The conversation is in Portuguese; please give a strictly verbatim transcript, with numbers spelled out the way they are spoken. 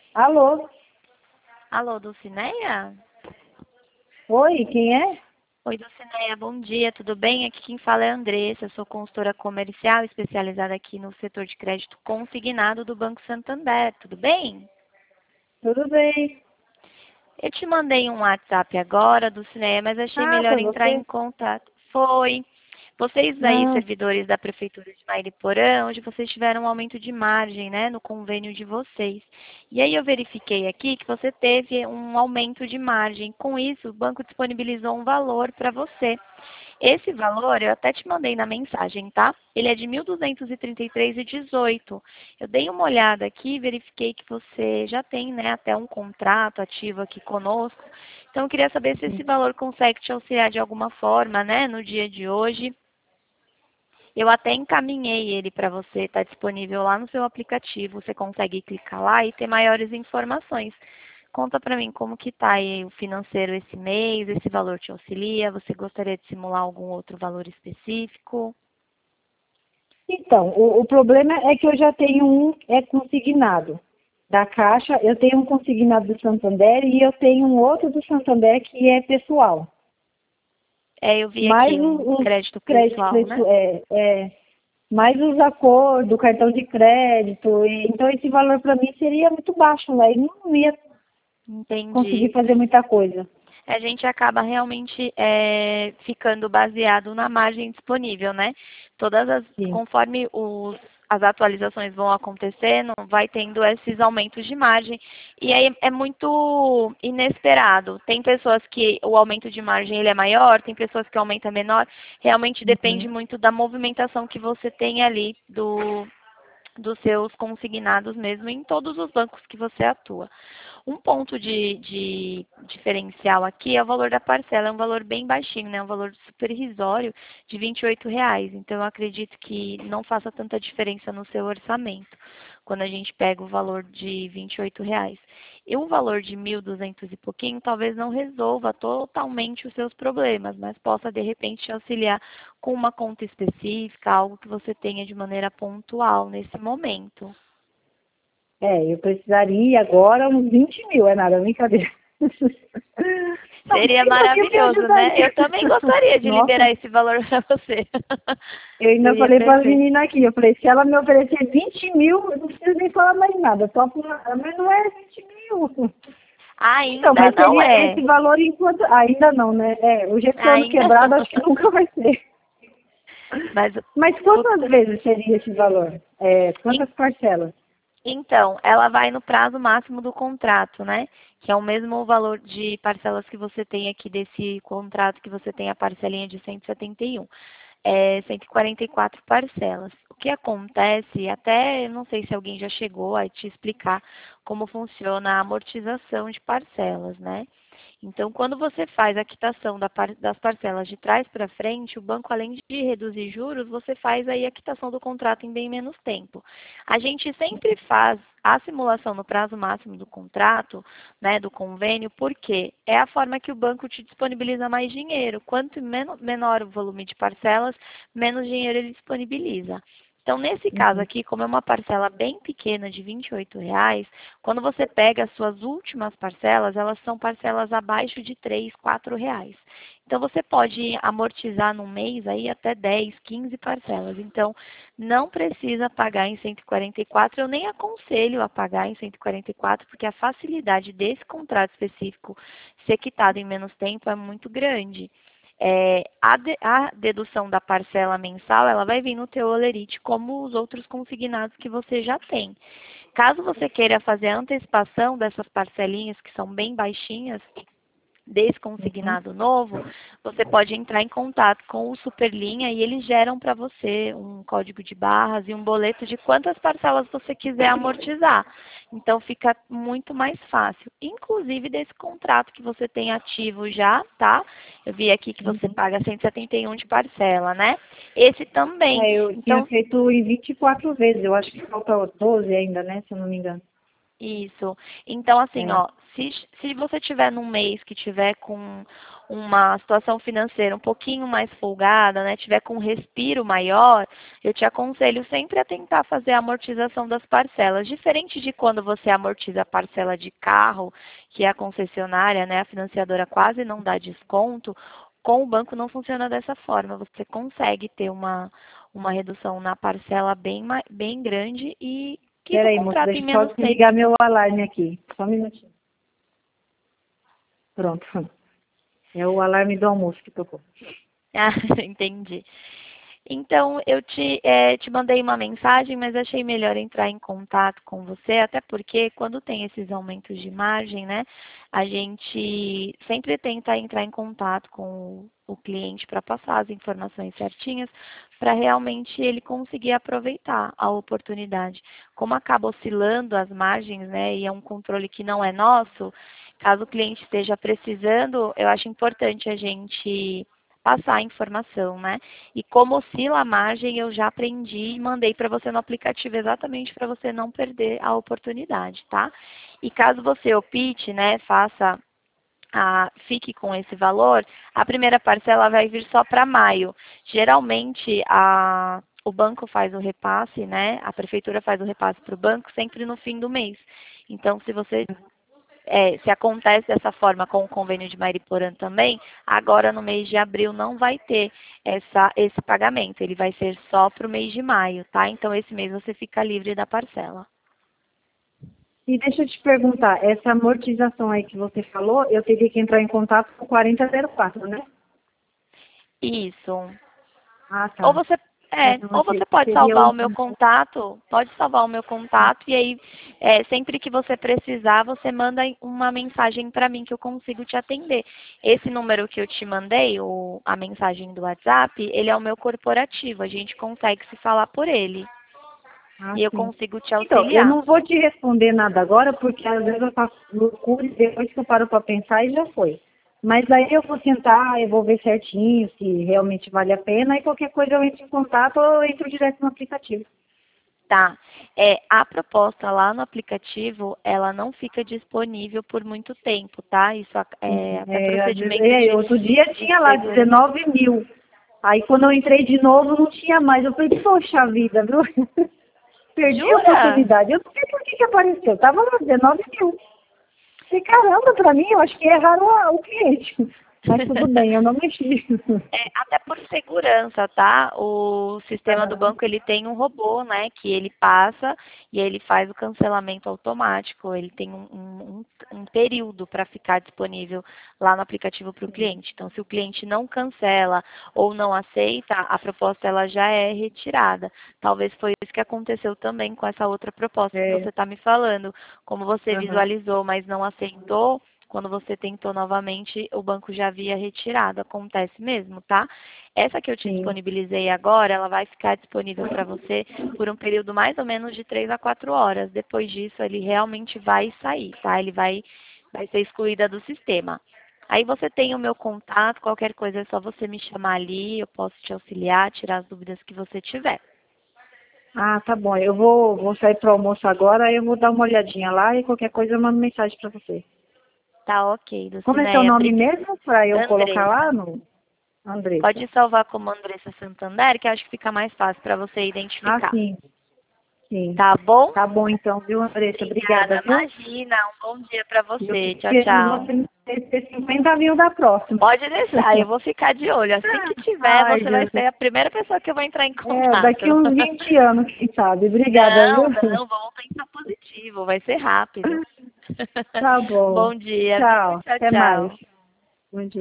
Alô? Alô, Dulcineia? Oi, quem é? Oi, Dulcineia, bom dia, tudo bem? Aqui quem fala é a Andressa, eu sou consultora comercial especializada aqui no setor de crédito consignado do Banco Santander, tudo bem? Tudo bem? Eu te mandei um WhatsApp agora, Dulcineia, mas achei Ah, melhor foi entrar em você? contato. Foi. Vocês aí, Ah, servidores da Prefeitura de Mairiporã, onde vocês tiveram um aumento de margem, né, no convênio de vocês. E aí eu verifiquei aqui que você teve um aumento de margem. Com isso, o banco disponibilizou um valor para você. Esse valor eu até te mandei na mensagem, tá? Ele é de mil duzentos e trinta e três vírgula dezoito. Eu dei uma olhada aqui e verifiquei que você já tem, né, até um contrato ativo aqui conosco. Então eu queria saber se esse valor consegue te auxiliar de alguma forma, né, no dia de hoje. Eu até encaminhei ele para você, está disponível lá no seu aplicativo. Você consegue clicar lá e ter maiores informações. Conta para mim como que está aí o financeiro esse mês, esse valor te auxilia? Você gostaria de simular algum outro valor específico? então, o, o problema é que eu já tenho um é consignado da Caixa, eu tenho um consignado do Santander e eu tenho um outro do Santander que é pessoal. É, eu vi Mais aqui um os, os crédito créditos, pessoal, né? pesso- é, é, mais os acordos, cartão de crédito. E, então, esse valor para mim seria muito baixo, né? E não ia conseguir Entendi. fazer muita coisa. A gente acaba realmente é, ficando baseado na margem disponível, né? Todas as, Sim. conforme os, as atualizações vão acontecendo, vai tendo esses aumentos de margem e aí é muito inesperado. Tem pessoas que o aumento de margem ele é maior, tem pessoas que o aumento é menor. Realmente depende Uhum. muito da movimentação que você tem ali do dos seus consignados mesmo em todos os bancos que você atua. Um ponto de, de diferencial aqui é o valor da parcela, é um valor bem baixinho, né? Um valor super irrisório de vinte e oito reais. Então eu acredito que não faça tanta diferença no seu orçamento quando a gente pega o valor de vinte e oito reais. E um valor de mil e duzentos e pouquinho talvez não resolva totalmente os seus problemas, mas possa de repente te auxiliar com uma conta específica, algo que você tenha de maneira pontual nesse momento. É, eu precisaria agora uns vinte mil, é nada, brincadeira. Não, Seria vinte mil me maravilhoso, né? Eu ajudaria. também gostaria de Nossa, liberar esse valor para você. eu ainda Seria falei para as perfeito. meninas aqui, eu falei, se ela me oferecer vinte mil, eu não preciso nem falar mais nada, topo nada, mas não é vinte mil. Então, Ainda mas não seria é. esse valor enquanto. Ainda não, né? É, o jeito que eu ando Ainda quebrado, não. acho que nunca vai ser. Mas Mas o quantas vezes seria esse valor? É, en- quantas parcelas? então, ela vai no prazo máximo do contrato, né? Que é o mesmo valor de parcelas que você tem aqui desse contrato, que você tem a parcelinha de cento e setenta e um. É, cento e quarenta e quatro parcelas. O que acontece, até não sei se alguém já chegou a te explicar como funciona a amortização de parcelas, né? Então, quando você faz a quitação da par- das parcelas de trás para frente, o banco, além de reduzir juros, você faz aí a quitação do contrato em bem menos tempo. A gente sempre faz a simulação no prazo máximo do contrato, né, do convênio, porque é a forma que o banco te disponibiliza mais dinheiro. Quanto men- menor o volume de parcelas, menos dinheiro ele disponibiliza. Então, nesse caso Uhum. aqui, como é uma parcela bem pequena de vinte e oito reais, quando você pega as suas últimas parcelas, elas são parcelas abaixo de três, quatro reais. Então você pode amortizar no mês aí até dez, quinze parcelas. Então não precisa pagar em cento e quarenta e quatro, eu nem aconselho a pagar em cento e quarenta e quatro, porque a facilidade desse contrato específico ser quitado em menos tempo é muito grande. É, a, de, a dedução da parcela mensal, ela vai vir no teu holerite como os outros consignados que você já tem. Caso você queira fazer a antecipação dessas parcelinhas que são bem baixinhas, desse Uhum. consignado novo, você pode entrar em contato com o Superlinha e eles geram para você um código de barras e um boleto de quantas parcelas você quiser amortizar. Então fica muito mais fácil. Inclusive desse contrato que você tem ativo já, tá? Eu vi aqui que você Uhum. paga cento e setenta e um de parcela, né? Esse também. É, eu tinha Então feito em vinte e quatro vezes, eu acho que falta doze ainda, né? Se eu não me engano. Isso. Então, assim, É. ó, se, se você tiver num mês que tiver com uma situação financeira um pouquinho mais folgada, né, tiver com um respiro maior, eu te aconselho sempre a tentar fazer a amortização das parcelas. Diferente de quando você amortiza a parcela de carro, que a concessionária, né, a financiadora quase não dá desconto, com o banco não funciona dessa forma. Você consegue ter uma, uma redução na parcela bem, ma- bem grande e quita o Peraí, moço, contrato em deixa eu só menos tempo. desligar meu alarme aqui. Só um minutinho. Pronto. É o alarme do almoço que tocou. Ah, entendi. Então, eu te, eh, te mandei uma mensagem, mas achei melhor entrar em contato com você, até porque quando tem esses aumentos de margem, né, a gente sempre tenta entrar em contato com o, o cliente para passar as informações certinhas, para realmente ele conseguir aproveitar a oportunidade. Como acaba oscilando as margens, né, e é um controle que não é nosso, caso o cliente esteja precisando, eu acho importante a gente passar a informação, né? E como oscila a margem, eu já aprendi e mandei para você no aplicativo exatamente para você não perder a oportunidade, tá? E caso você opte, né, faça a, fique com esse valor, a primeira parcela vai vir só para maio. Geralmente, a, o banco faz o repasse, né? A prefeitura faz o repasse para o banco sempre no fim do mês. Então, se você é, se acontece dessa forma com o convênio de Mariporã também, agora no mês de abril não vai ter essa, esse pagamento, ele vai ser só para o mês de maio, tá? Então esse mês você fica livre da parcela. E deixa eu te perguntar, essa amortização aí que você falou, eu teria que entrar em contato com quarenta zero quatro, né? Isso. Ah, Ou tá. você, é, Então, ou assim, você pode seria salvar o... o meu contato, pode salvar o meu contato e aí é, sempre que você precisar, você manda uma mensagem para mim que eu consigo te atender. Esse número que eu te mandei, o, a mensagem do WhatsApp, ele é o meu corporativo, a gente consegue se falar por ele Ah, e eu sim. consigo te Então, eu auxiliar. não vou te responder nada agora, porque às vezes eu faço loucura e depois que eu paro para pensar e já foi. Mas aí eu vou sentar, eu vou ver certinho se realmente vale a pena e qualquer coisa eu entro em contato ou eu entro direto no aplicativo. Tá. É, a proposta lá no aplicativo, ela não fica disponível por muito tempo, tá? Isso ac- é até É, às vezes, procedimento é, de, outro dia de tinha lá segurança. dezenove mil. Aí quando eu entrei de novo não tinha mais. Eu falei, poxa vida, viu? Perdi a Jura? oportunidade. Eu não sei por que, que apareceu. Tava lá dezenove mil. Falei, caramba, pra mim, eu acho que erraram a- o cliente. Mas tudo bem, eu não mexi. É, até por segurança, tá? O sistema do Aham. banco, ele tem um robô, né? Que ele passa e ele faz o cancelamento automático. Ele tem um, um, um um período para ficar disponível lá no aplicativo para o cliente. Então, se o cliente não cancela ou não aceita, a proposta ela já é retirada. Talvez foi isso que aconteceu também com essa outra proposta que É, você está me falando. Como você aham. visualizou, mas não aceitou, quando você tentou novamente, o banco já havia retirado. Acontece mesmo, tá? Essa que eu te Sim. disponibilizei agora, ela vai ficar disponível para você por um período mais ou menos de três a quatro horas. Depois disso, ele realmente vai sair, tá? Ele vai, vai ser excluída do sistema. Aí você tem o meu contato, qualquer coisa é só você me chamar ali, eu posso te auxiliar, tirar as dúvidas que você tiver. Ah, tá bom. Eu vou, vou sair para o almoço agora, eu vou dar uma olhadinha lá e qualquer coisa eu mando mensagem para você. Tá ok, Como é seu Dulcineia. nome Brig- mesmo para eu colocar lá Andressa. no Andressa? Pode salvar como Andressa Santander, que acho que fica mais fácil para você Ah, identificar. sim, sim. Tá bom? Tá bom então, viu, Andressa? Obrigada, Obrigada. viu? Imagina. Um bom dia para E eu você. fico Tchau, esperando tchau. você ter cinquenta mil da próxima. Pode deixar, eu vou ficar de olho. Assim que tiver, Ai, você vai Jesus. ser a primeira pessoa que eu vou entrar em É, contato. daqui uns vinte anos, quem sabe. Obrigada, viu? Não, não, vamos pensar positivo, vai ser rápido. Tá bom. Bom dia, viu? Tchau. Tchau, Até mais. tchau. Bom dia.